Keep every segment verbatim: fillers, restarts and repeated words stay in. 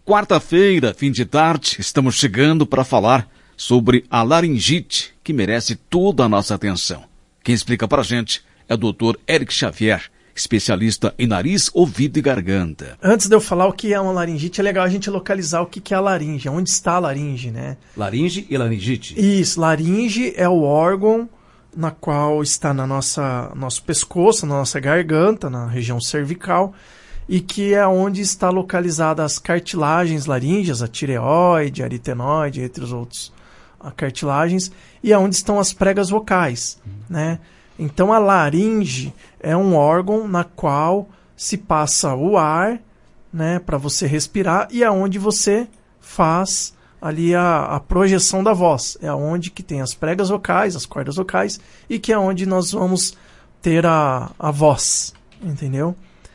quarta-feira, fim de tarde, estamos chegando para falar sobre a laringite, que merece toda a nossa atenção. Quem explica para a gente é o doutor Eric Xavier, especialista em nariz, ouvido e garganta. Antes de eu falar o que é uma laringite, é legal a gente localizar o que é a laringe, onde está a laringe, né? Laringe e laringite. Isso, laringe é o órgão na qual está na nossa nosso pescoço, na nossa garganta, na região cervical, e que é onde está localizada as cartilagens laríngeas, a tireoide, a aritenoide, entre os outros a cartilagens, e é onde estão as pregas vocais, uhum. né? Então a laringe é um órgão na qual se passa o ar, né, para você respirar, e é onde você faz ali a, a projeção da voz. É onde que tem as pregas vocais, as cordas vocais, e que é onde nós vamos ter a, a voz, entendeu?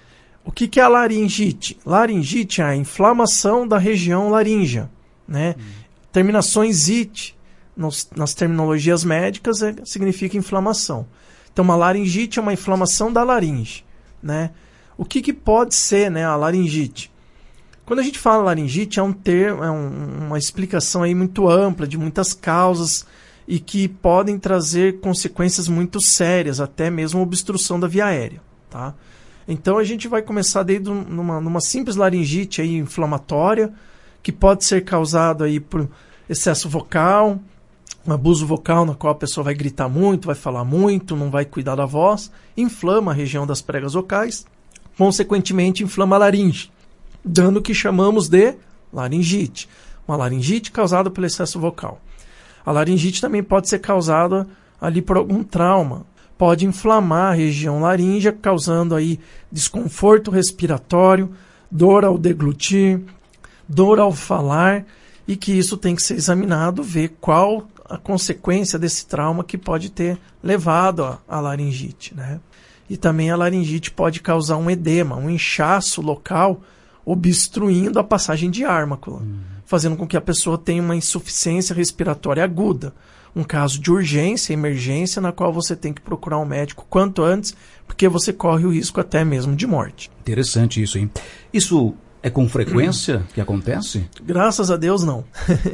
O que, que é a laringite? Laringite é a inflamação da região laríngea, né? Hum. Terminações -ite, nos, nas terminologias médicas, é, significa inflamação. Então, uma laringite é uma inflamação da laringe, né? O que, que pode ser, né, a laringite? Quando a gente fala laringite, é, um termo, é um, uma explicação aí muito ampla, de muitas causas, e que podem trazer consequências muito sérias, até mesmo obstrução da via aérea, tá? Então, a gente vai começar desde numa, numa simples laringite aí inflamatória, que pode ser causado aí por excesso vocal, um abuso vocal na qual a pessoa vai gritar muito, vai falar muito, não vai cuidar da voz, inflama a região das pregas vocais, consequentemente inflama a laringe, dando o que chamamos de laringite. Uma laringite causada pelo excesso vocal. A laringite também pode ser causada ali por algum trauma. Pode inflamar a região laríngea, causando aí desconforto respiratório, dor ao deglutir, dor ao falar, e que isso tem que ser examinado, ver qual a consequência desse trauma que pode ter levado à laringite, né? E também a laringite pode causar um edema, um inchaço local, obstruindo a passagem de ar, hum. fazendo com que a pessoa tenha uma insuficiência respiratória aguda. Um caso de urgência, emergência, na qual você tem que procurar um médico quanto antes, porque você corre o risco até mesmo de morte. Interessante isso, hein? Isso é com frequência que acontece? Graças a Deus, não.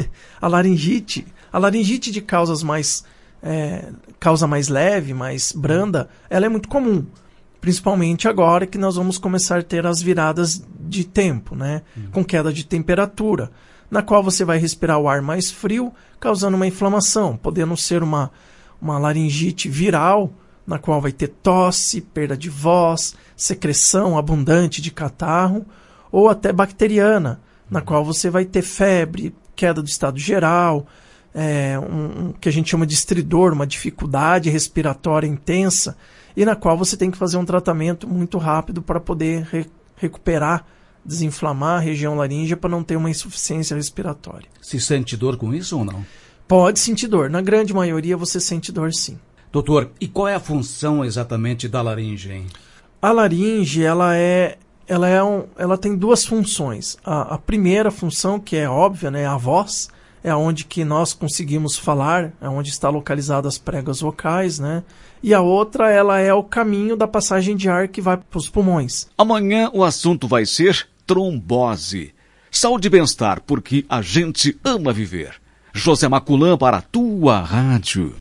a laringite, a laringite de causas mais, é, causa mais leve, mais branda, ela é muito comum. Principalmente agora que nós vamos começar a ter as viradas de tempo, né? Uhum. Com queda de temperatura, na qual você vai respirar o ar mais frio, causando uma inflamação, podendo ser uma, uma laringite viral, na qual vai ter tosse, perda de voz, secreção abundante de catarro, ou até bacteriana, na uhum. qual você vai ter febre, queda do estado geral, é, um, um que a gente chama de estridor, uma dificuldade respiratória intensa, e na qual você tem que fazer um tratamento muito rápido para poder re- recuperar, desinflamar a região laríngea para não ter uma insuficiência respiratória. Se sente dor com isso ou não? Pode sentir dor. Na grande maioria você sente dor, sim. Doutor, e qual é a função exatamente da laringe, hein? A laringe, ela é, ela é um, ela tem duas funções. A, a primeira função, que é óbvia, né, a voz, é onde que nós conseguimos falar, é onde está localizadas as pregas vocais, né? E a outra, ela é o caminho da passagem de ar que vai para os pulmões. Amanhã o assunto vai ser trombose. Saúde e bem-estar, porque a gente ama viver. José Maculã para a tua rádio.